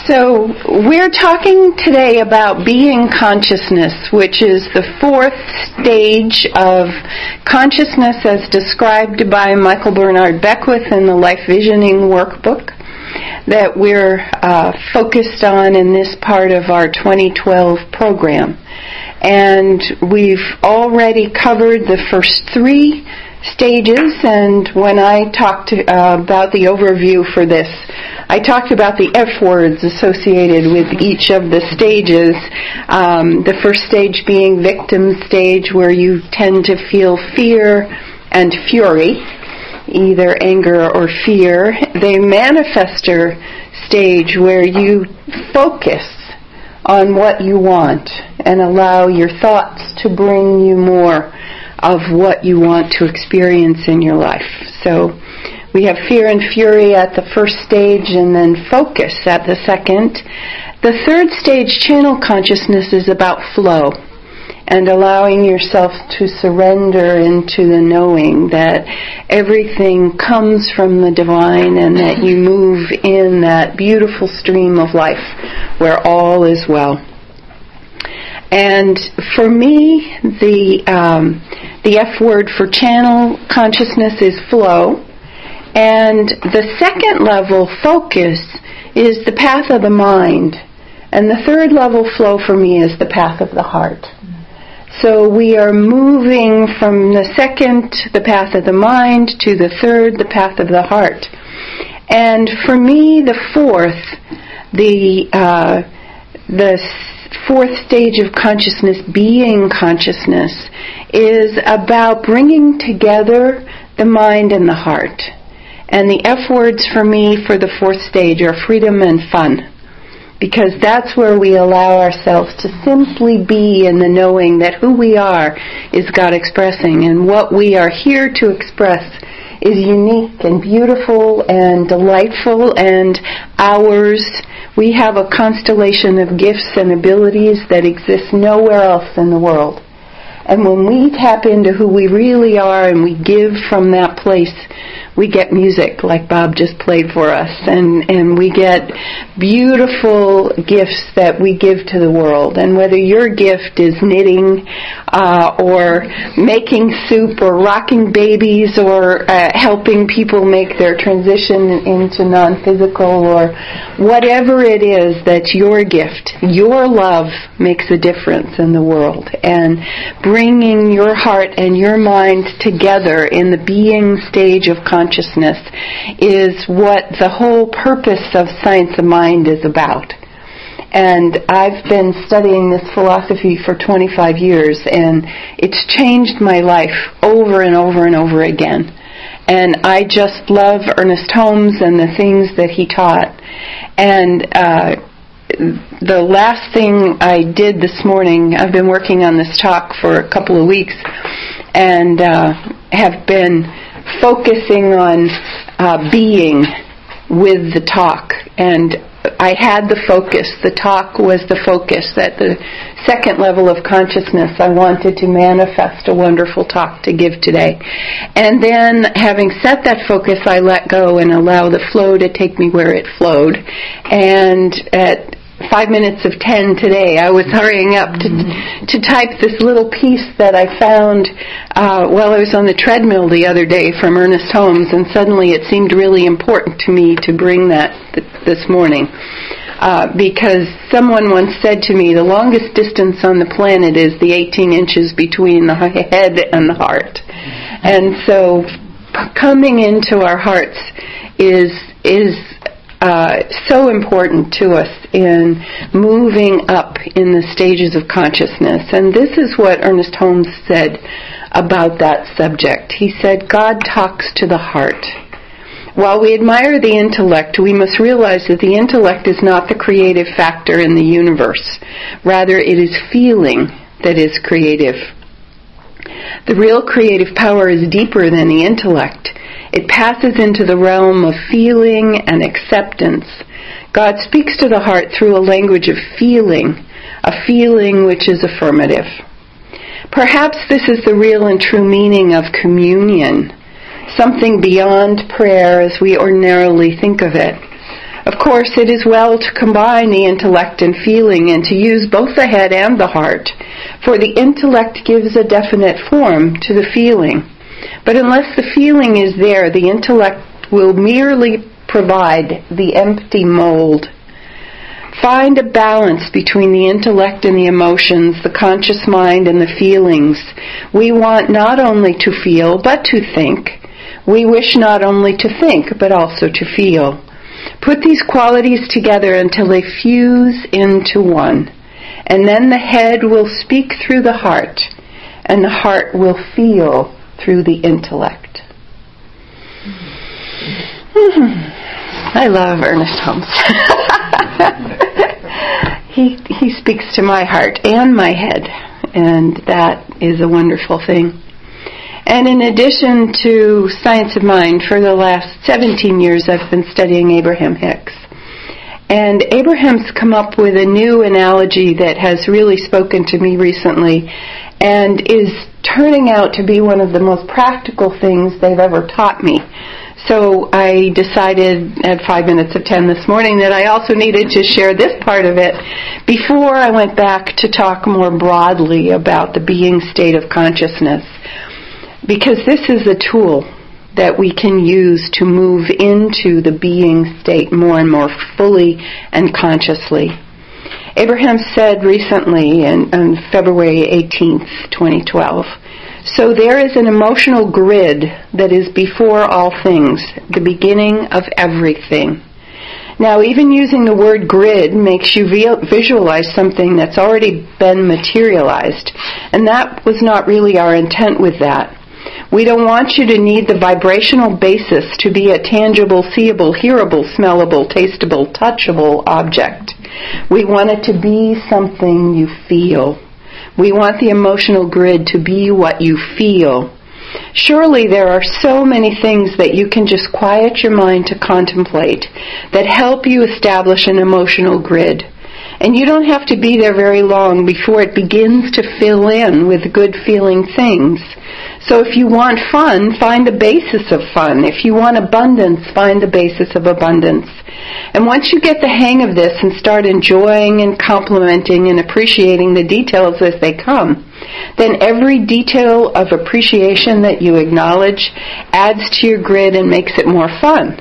So we're talking today about being consciousness, which is the fourth stage of consciousness as described by Michael Bernard Beckwith in the Life Visioning Workbook that we're focused on in this part of our 2012 program. And we've already covered the first three stages, and when I talked about the overview for this, I talked about the F words associated with each of the stages. The first stage being victim stage, where you tend to feel fear and fury, either anger or fear. The manifester stage, where you focus on what you want and allow your thoughts to bring you more of what you want to experience in your life. So we have fear and fury at the first stage, and then focus at the second. The third stage, channel consciousness, is about flow and allowing yourself to surrender into the knowing that everything comes from the divine and that you move in that beautiful stream of life where all is well. And for me, the F word for channel consciousness is flow. And the second level, focus, is the path of the mind. And the third level, flow, for me is the path of the heart. So we are moving from the second, the path of the mind, to the third, the path of the heart. And for me, the fourth, the fourth stage of consciousness, being consciousness, is about bringing together the mind and the heart. And the F words for me for the fourth stage are freedom and fun, because that's where we allow ourselves to simply be in the knowing that who we are is God expressing, and what we are here to express is unique and beautiful and delightful and ours. We have a constellation of gifts and abilities that exist nowhere else in the world. And when we tap into who we really are and we give from that place, we get music like Bob just played for us, and we get beautiful gifts that we give to the world. And whether your gift is knitting or making soup or rocking babies or helping people make their transition into non-physical, or whatever it is that's your gift, your love makes a difference in the world. And bringing your heart and your mind together in the being stage of consciousness is what the whole purpose of Science of Mind is about. And I've been studying this philosophy for 25 years, and it's changed my life over and over and over again. And I just love Ernest Holmes and the things that he taught. And the last thing I did this morning, I've been working on this talk for a couple of weeks, and have been focusing on being with the talk. And I had the focus. The talk was the focus. At the second level of consciousness, I wanted to manifest a wonderful talk to give today. And then, having set that focus, I let go and allow the flow to take me where it flowed. And at 5 minutes of 10 today, I was hurrying up to type this little piece that I found while I was on the treadmill the other day from Ernest Holmes, and suddenly it seemed really important to me to bring that this morning. Because someone once said to me, the longest distance on the planet is the 18 inches between the head and the heart. And so coming into our hearts is so important to us in moving up in the stages of consciousness. And this is what Ernest Holmes said about that subject. He said, God talks to the heart. While we admire the intellect, we must realize that the intellect is not the creative factor in the universe. Rather, it is feeling that is creative. The real creative power is deeper than the intellect. It passes into the realm of feeling and acceptance. God speaks to the heart through a language of feeling, a feeling which is affirmative. Perhaps this is the real and true meaning of communion, something beyond prayer as we ordinarily think of it. Of course, it is well to combine the intellect and feeling and to use both the head and the heart, for the intellect gives a definite form to the feeling. But unless the feeling is there, the intellect will merely provide the empty mold. Find a balance between the intellect and the emotions, the conscious mind and the feelings. We want not only to feel, but to think. We wish not only to think, but also to feel. Put these qualities together until they fuse into one. And then the head will speak through the heart, and the heart will feel through the intellect. I love Ernest Holmes. He speaks to my heart and my head, and that is a wonderful thing. And in addition to Science of Mind, for the last 17 years I've been studying Abraham Hicks. And Abraham's come up with a new analogy that has really spoken to me recently and is turning out to be one of the most practical things they've ever taught me. So I decided at 5 minutes of 10 this morning that I also needed to share this part of it before I went back to talk more broadly about the being state of consciousness. Because this is a tool that we can use to move into the being state more and more fully and consciously. Abraham said recently on February 18th, 2012, "So there is an emotional grid that is before all things, the beginning of everything." Now, even using the word grid makes you visualize something that's already been materialized, and that was not really our intent with that. We don't want you to need the vibrational basis to be a tangible, seeable, hearable, smellable, tasteable, touchable object. We want it to be something you feel. We want the emotional grid to be what you feel. Surely there are so many things that you can just quiet your mind to contemplate that help you establish an emotional grid. And you don't have to be there very long before it begins to fill in with good feeling things. So if you want fun, find the basis of fun. If you want abundance, find the basis of abundance. And once you get the hang of this and start enjoying and complimenting and appreciating the details as they come, then every detail of appreciation that you acknowledge adds to your grid and makes it more fun.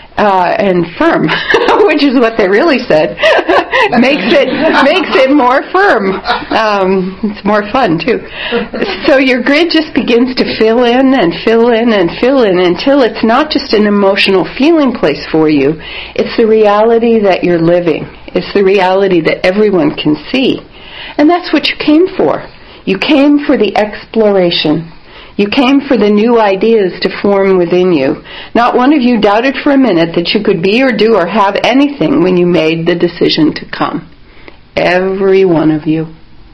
And firm, which is what they really said. makes it more firm. It's more fun too. So your grid just begins to fill in and fill in and fill in until it's not just an emotional feeling place for you. It's the reality that you're living. It's the reality that everyone can see. And that's what you came for. You came for the exploration. You came for the new ideas to form within you. Not one of you doubted for a minute that you could be or do or have anything when you made the decision to come. Every one of you.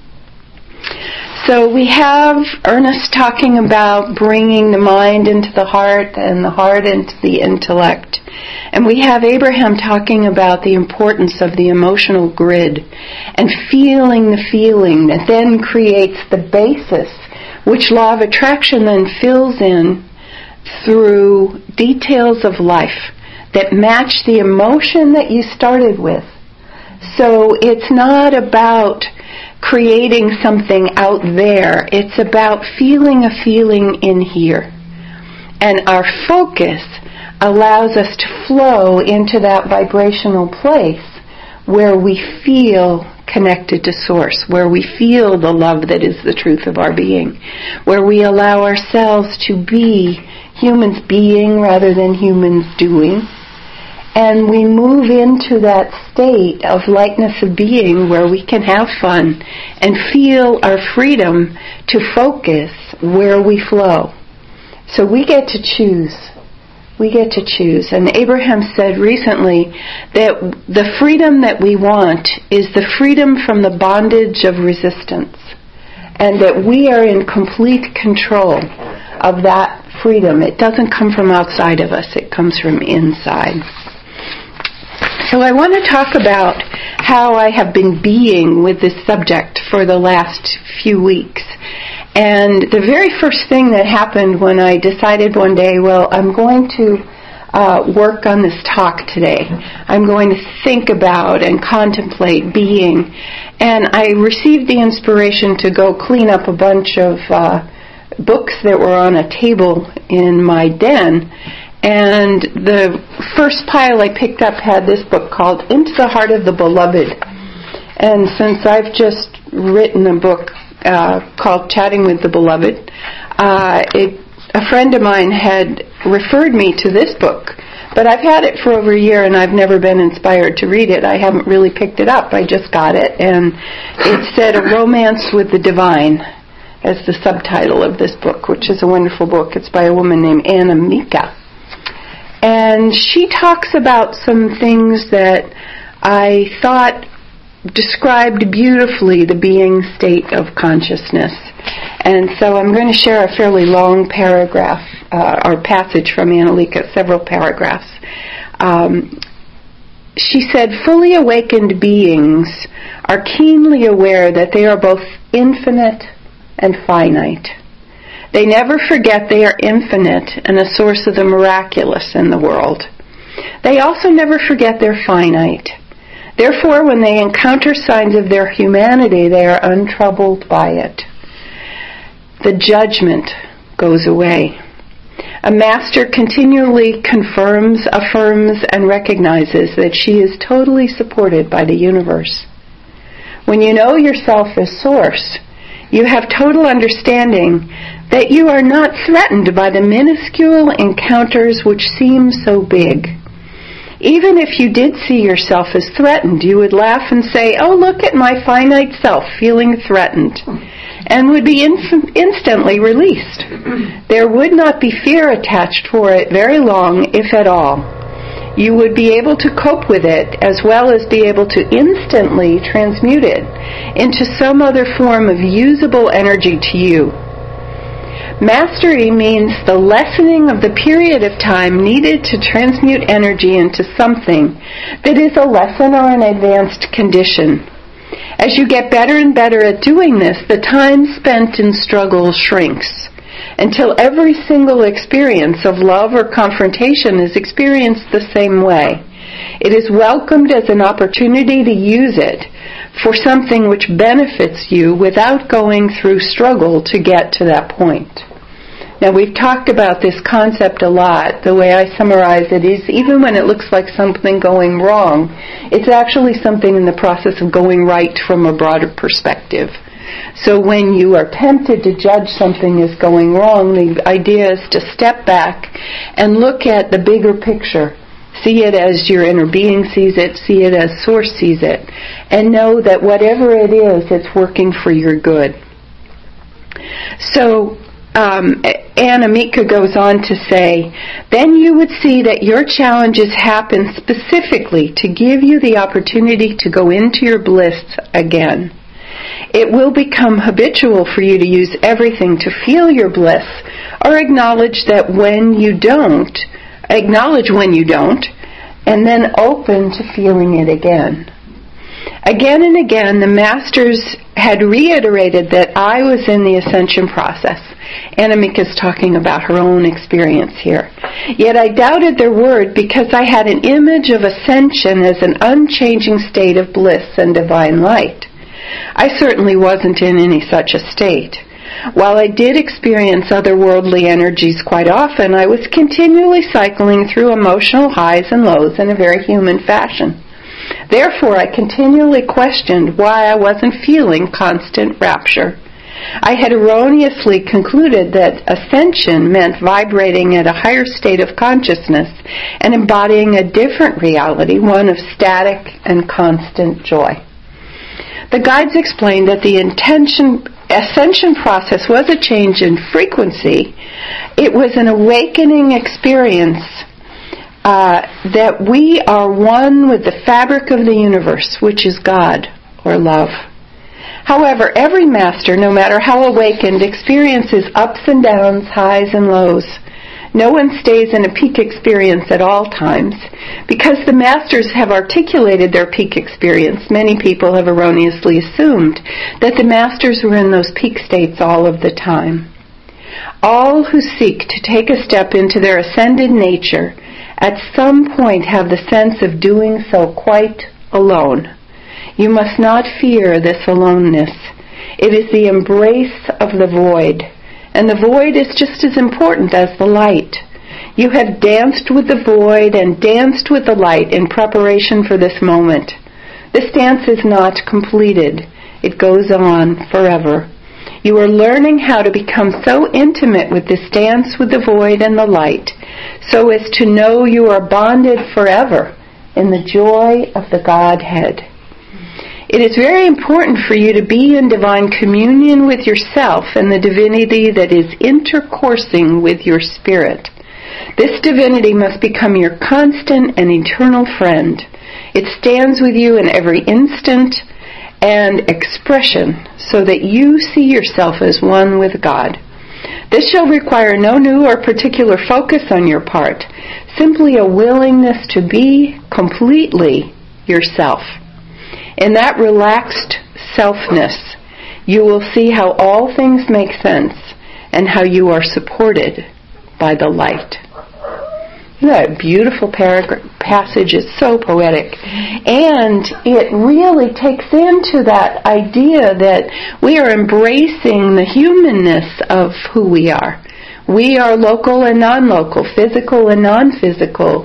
So we have Ernest talking about bringing the mind into the heart and the heart into the intellect. And we have Abraham talking about the importance of the emotional grid and feeling the feeling that then creates the basis which law of attraction then fills in through details of life that match the emotion that you started with. So it's not about creating something out there. It's about feeling a feeling in here. And our focus allows us to flow into that vibrational place where we feel connected to Source, where we feel the love that is the truth of our being, where we allow ourselves to be humans being rather than humans doing, and we move into that state of lightness of being where we can have fun and feel our freedom to focus where we flow. So we get to choose. We get to choose. And Abraham said recently that the freedom that we want is the freedom from the bondage of resistance, and that we are in complete control of that freedom. It doesn't come from outside of us. It comes from inside. So I want to talk about how I have been being with this subject for the last few weeks. And the very first thing that happened when I decided one day, well, I'm going to work on this talk today. I'm going to think about and contemplate being. And I received the inspiration to go clean up a bunch of books that were on a table in my den. And the first pile I picked up had this book called Into the Heart of the Beloved. And since I've just written a book called Chatting with the Beloved, a friend of mine had referred me to this book, but I've had it for over a year and I've never been inspired to read it. I haven't really picked it up. I just got it, and it said A Romance with the Divine as the subtitle of this book, which is a wonderful book. It's by a woman named Anna Mika. And she talks about some things that I thought described beautifully the being state of consciousness. And so I'm going to share a fairly long paragraph, or passage from Anna Mika, several paragraphs. She said, fully awakened beings are keenly aware that they are both infinite and finite. They never forget they are infinite and a source of the miraculous in the world. They also never forget they're finite. Therefore, when they encounter signs of their humanity, they are untroubled by it. The judgment goes away. A master continually confirms, affirms, and recognizes that she is totally supported by the universe. When you know yourself as Source, you have total understanding that you are not threatened by the minuscule encounters which seem so big. Even if you did see yourself as threatened, you would laugh and say, oh, look at my finite self feeling threatened, and would be instantly released. There would not be fear attached for it very long, if at all. You would be able to cope with it as well as be able to instantly transmute it into some other form of usable energy to you. Mastery means the lessening of the period of time needed to transmute energy into something that is a lesson or an advanced condition. As you get better and better at doing this, the time spent in struggle shrinks until every single experience of love or confrontation is experienced the same way. It is welcomed as an opportunity to use it for something which benefits you without going through struggle to get to that point. Now, we've talked about this concept a lot. The way I summarize it is, even when it looks like something going wrong, it's actually something in the process of going right from a broader perspective. So when you are tempted to judge something as going wrong, the idea is to step back and look at the bigger picture. See it as your inner being sees it, see it as Source sees it, and know that whatever it is, it's working for your good. So, Anna Mika goes on to say, then you would see that your challenges happen specifically to give you the opportunity to go into your bliss again. It will become habitual for you to use everything to feel your bliss, or acknowledge when you don't, and then open to feeling it again. Again and again, the masters had reiterated that I was in the ascension process. Anna Mika is talking about her own experience here. Yet I doubted their word because I had an image of ascension as an unchanging state of bliss and divine light. I certainly wasn't in any such a state. While I did experience otherworldly energies quite often, I was continually cycling through emotional highs and lows in a very human fashion. Therefore, I continually questioned why I wasn't feeling constant rapture. I had erroneously concluded that ascension meant vibrating at a higher state of consciousness and embodying a different reality, one of static and constant joy. The guides explained that the ascension process was a change in frequency. It was an awakening experience that we are one with the fabric of the universe, which is God or love. However, every master, no matter how awakened, experiences ups and downs, highs and lows. No one stays in a peak experience at all times. Because the masters have articulated their peak experience, many people have erroneously assumed that the masters were in those peak states all of the time. All who seek to take a step into their ascended nature at some point have the sense of doing so quite alone. You must not fear this aloneness. It is the embrace of the void, and the void is just as important as the light. You have danced with the void and danced with the light in preparation for this moment. This dance is not completed. It goes on forever. You are learning how to become so intimate with this dance with the void and the light, so as to know you are bonded forever in the joy of the Godhead. It is very important for you to be in divine communion with yourself and the divinity that is intercoursing with your spirit. This divinity must become your constant and eternal friend. It stands with you in every instant and expression so that you see yourself as one with God. This shall require no new or particular focus on your part, simply a willingness to be completely yourself. In that relaxed selfness, you will see how all things make sense and how you are supported by the light. Isn't that a beautiful passage? It's so poetic. And it really takes into that idea that we are embracing the humanness of who we are. We are local and non-local, physical and non-physical,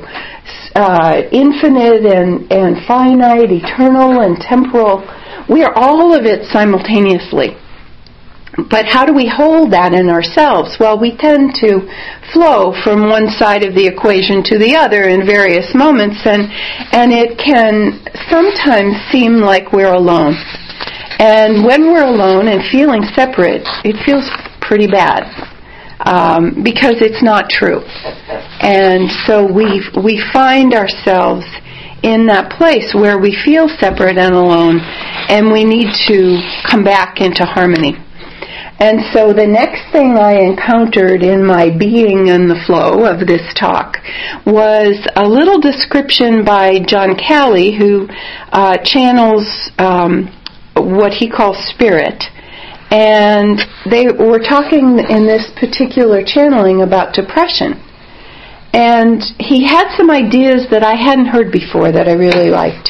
infinite and finite, eternal and temporal. We are all of it simultaneously. But how do we hold that in ourselves? Well, we tend to flow from one side of the equation to the other in various moments, and it can sometimes seem like we're alone. And when we're alone and feeling separate, it feels pretty bad, because it's not true. And so we find ourselves in that place where we feel separate and alone, and we need to come back into harmony. And so the next thing I encountered in my being in the flow of this talk was a little description by John Calley, who channels what he calls spirit. And they were talking in this particular channeling about depression. And he had some ideas that I hadn't heard before that I really liked.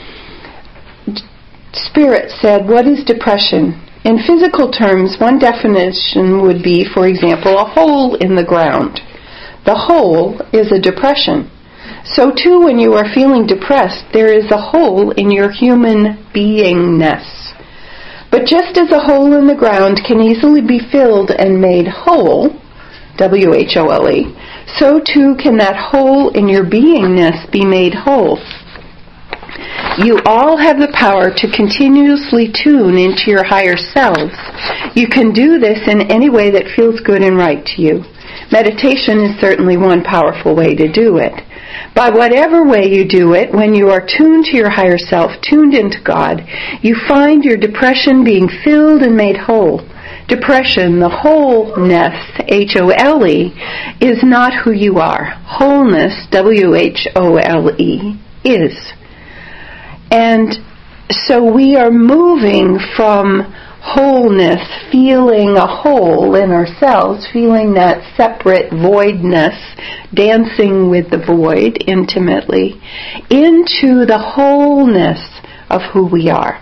Spirit said, "What is depression? In physical terms, one definition would be, for example, a hole in the ground. The hole is a depression. So too, when you are feeling depressed, there is a hole in your human beingness. But just as a hole in the ground can easily be filled and made whole, W-H-O-L-E, so too can that hole in your beingness be made whole. You all have the power to continuously tune into your higher selves. You can do this in any way that feels good and right to you. Meditation is certainly one powerful way to do it. By whatever way you do it, when you are tuned to your higher self, tuned into God, you find your depression being filled and made whole. Depression, the wholeness, H-O-L-E, is not who you are. Wholeness, W-H-O-L-E, is. And so we are moving from wholeness, feeling a hole in ourselves, feeling that separate voidness, dancing with the void intimately, into the wholeness of who we are.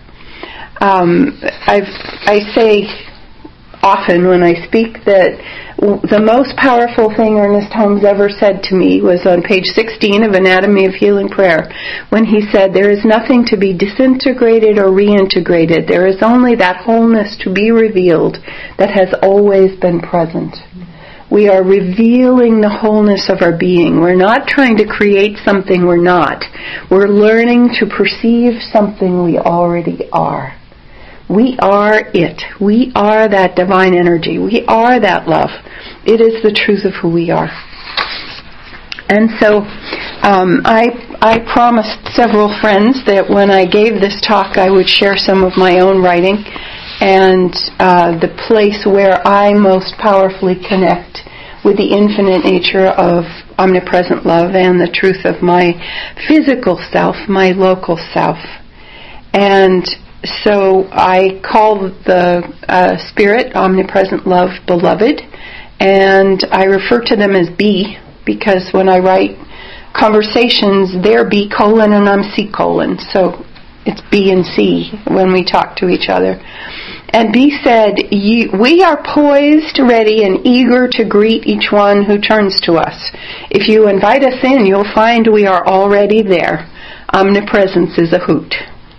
I say often when I speak that the most powerful thing Ernest Holmes ever said to me was on page 16 of Anatomy of Healing Prayer, when he said, "There is nothing to be disintegrated or reintegrated. There is only that wholeness to be revealed that has always been present." We are revealing the wholeness of our being. We're not trying to create something we're not. We're learning to perceive something we already are. We are it. We are that divine energy. We are that love. It is the truth of who we are. And so I promised several friends that when I gave this talk I would share some of my own writing and the place where I most powerfully connect with the infinite nature of omnipresent love and the truth of my physical self, my local self. And so I call the Spirit, Omnipresent Love, Beloved, and I refer to them as B, because when I write conversations, they're B colon and I'm C colon. So it's B and C when we talk to each other. And B said, we are poised, ready, and eager to greet each one who turns to us. If you invite us in, you'll find we are already there. Omnipresence is a hoot.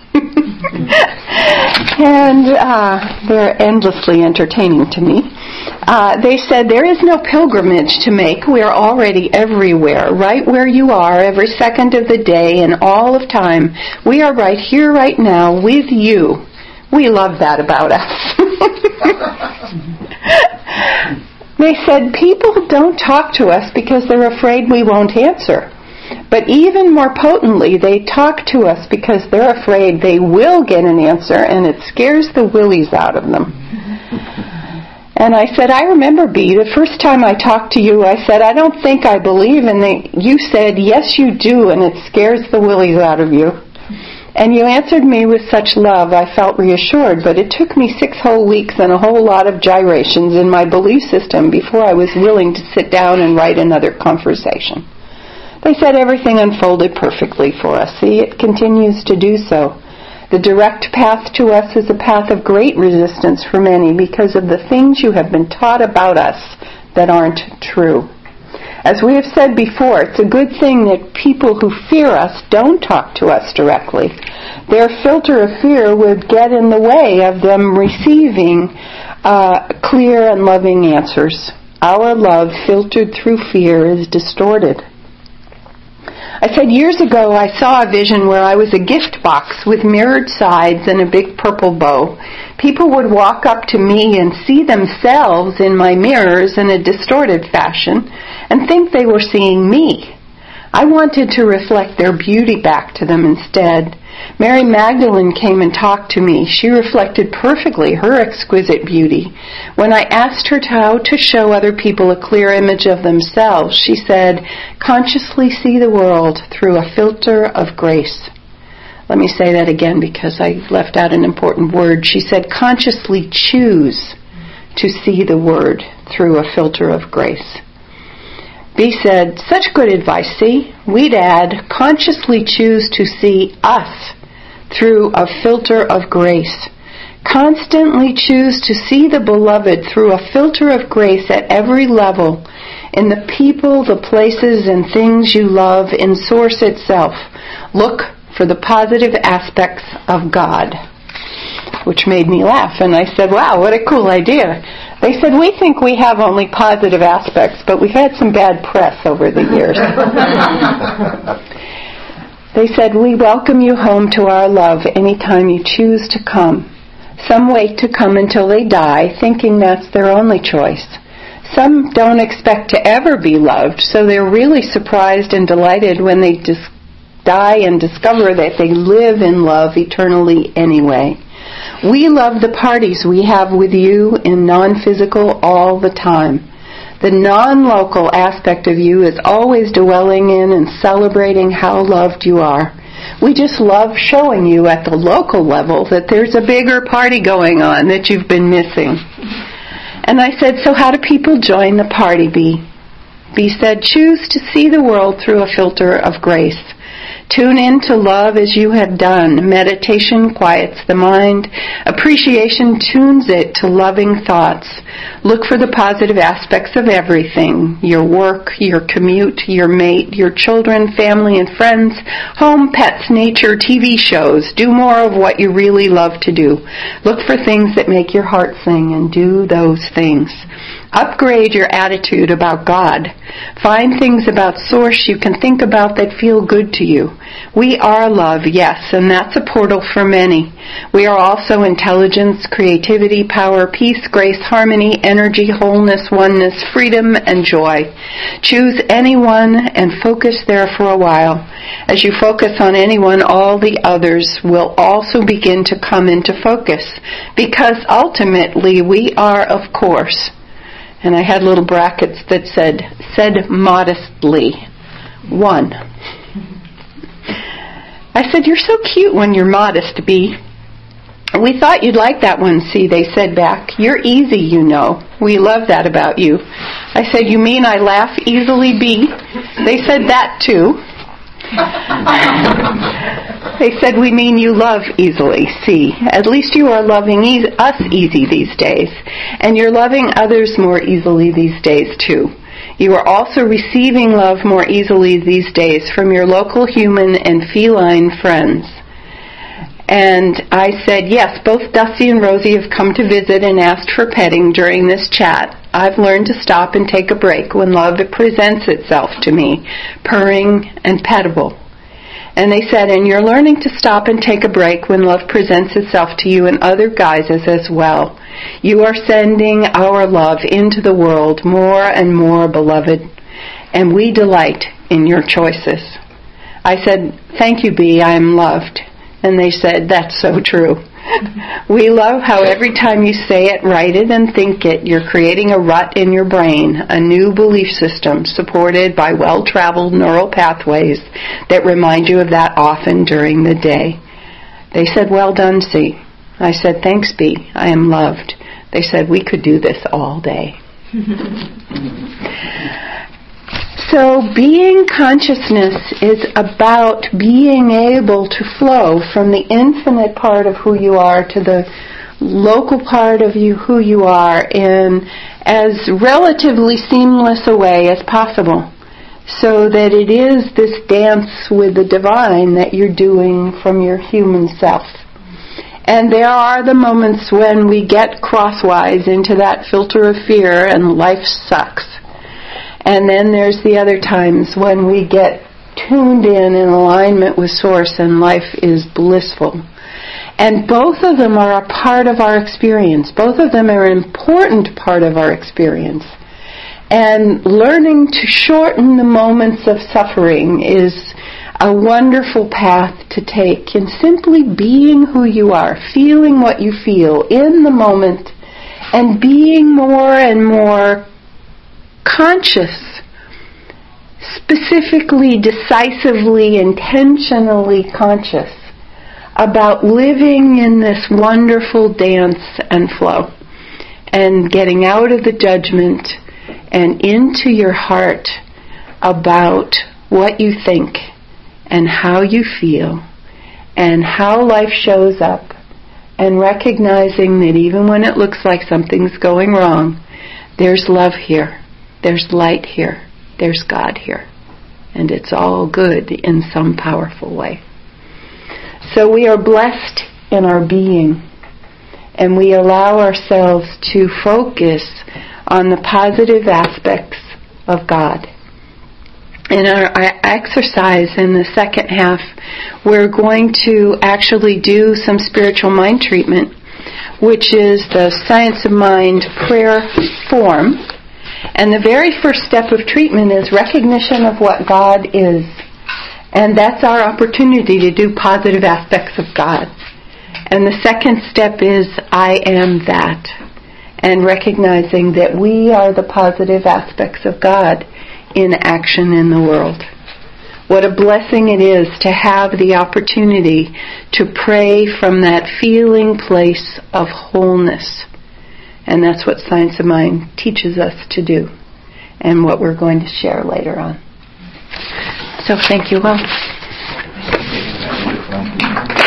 And they're endlessly entertaining to me. They said, there is no pilgrimage to make. We are already everywhere, right where you are, every second of the day and all of time. We are right here, right now, with you. We love that about us. They said, people don't talk to us because they're afraid we won't answer. But even more potently, they talk to us because they're afraid they will get an answer, and it scares the willies out of them. And I said, I remember, B, the first time I talked to you, I said, I don't think I believe, and you said, yes, you do, and it scares the willies out of you. And you answered me with such love, I felt reassured, but it took me 6 whole weeks and a whole lot of gyrations in my belief system before I was willing to sit down and write another conversation. They said everything unfolded perfectly for us. See, it continues to do so. The direct path to us is a path of great resistance for many because of the things you have been taught about us that aren't true. As we have said before, it's a good thing that people who fear us don't talk to us directly. Their filter of fear would get in the way of them receiving clear and loving answers. Our love filtered through fear is distorted. I said years ago I saw a vision where I was a gift box with mirrored sides and a big purple bow. People would walk up to me and see themselves in my mirrors in a distorted fashion and think they were seeing me. I wanted to reflect their beauty back to them instead. Mary Magdalene came and talked to me. She reflected perfectly her exquisite beauty. When I asked her how to show other people a clear image of themselves, she said, consciously see the world through a filter of grace. Let me say that again because I left out an important word. She said, consciously choose to see the word through a filter of grace. B said, such good advice, C. We'd add, consciously choose to see us through a filter of grace. Constantly choose to see the beloved through a filter of grace at every level, in the people, the places, and things you love, in Source itself. Look for the positive aspects of God. Which made me laugh, and I said, wow, what a cool idea. They said, we think we have only positive aspects, but we've had some bad press over the years. They said, we welcome you home to our love anytime you choose to come. Some wait to come until they die, thinking that's their only choice. Some don't expect to ever be loved, so they're really surprised and delighted when they die and discover that they live in love eternally anyway. We love the parties we have with you in non-physical all the time. The non-local aspect of you is always dwelling in and celebrating how loved you are. We just love showing you at the local level that there's a bigger party going on that you've been missing. And I said, so how do people join the party, B? B said, choose to see the world through a filter of grace. Tune in to love as you have done. Meditation quiets the mind. Appreciation tunes it to loving thoughts. Look for the positive aspects of everything. Your work, your commute, your mate, your children, family and friends, home, pets, nature, TV shows. Do more of what you really love to do. Look for things that make your heart sing and do those things. Upgrade your attitude about God. Find things about Source you can think about that feel good to you. We are love, yes, and that's a portal for many. We are also intelligence, creativity, power, peace, grace, harmony, energy, wholeness, oneness, freedom, and joy. Choose anyone and focus there for a while. As you focus on anyone, all the others will also begin to come into focus, because ultimately we are, of course, and I had little brackets that said modestly, one. I said, you're so cute when you're modest, B. We thought you'd like that one, C, they said back. You're easy, you know. We love that about you. I said, you mean I laugh easily, B? They said that too. They said, we mean you love easily, C. At least you are loving us easy these days. And you're loving others more easily these days too. You are also receiving love more easily these days from your local human and feline friends. And I said, yes, both Dusty and Rosie have come to visit and asked for petting during this chat. I've learned to stop and take a break when love presents itself to me, purring and pettable. And they said, and you're learning to stop and take a break when love presents itself to you in other guises as well. You are sending our love into the world more and more, beloved, and we delight in your choices. I said, thank you, B, I am loved. And they said, that's so true. We love how every time you say it, write it, and think it, you're creating a rut in your brain, a new belief system supported by well-traveled neural pathways that remind you of that often during the day. They said, well done, C. I said, thanks, B. I am loved. They said, we could do this all day. So being consciousness is about being able to flow from the infinite part of who you are to the local part of you, who you are, in as relatively seamless a way as possible, so that it is this dance with the divine that you're doing from your human self. And there are the moments when we get crosswise into that filter of fear and life sucks. And then there's the other times when we get tuned in alignment with Source and life is blissful. And both of them are a part of our experience. Both of them are an important part of our experience. And learning to shorten the moments of suffering is a wonderful path to take in simply being who you are, feeling what you feel in the moment, and being more and more conscious, specifically, decisively, intentionally conscious about living in this wonderful dance and flow and getting out of the judgment and into your heart about what you think and how you feel and how life shows up, and recognizing that even when it looks like something's going wrong, there's love here. There's light here. There's God here. And it's all good in some powerful way. So we are blessed in our being. And we allow ourselves to focus on the positive aspects of God. In our exercise in the second half, we're going to actually do some spiritual mind treatment, which is the Science of Mind prayer form. And the very first step of treatment is recognition of what God is. And that's our opportunity to do positive aspects of God. And the second step is I am that. And recognizing that we are the positive aspects of God in action in the world. What a blessing it is to have the opportunity to pray from that feeling place of wholeness. And that's what Science of Mind teaches us to do, and what we're going to share later on. So thank you all.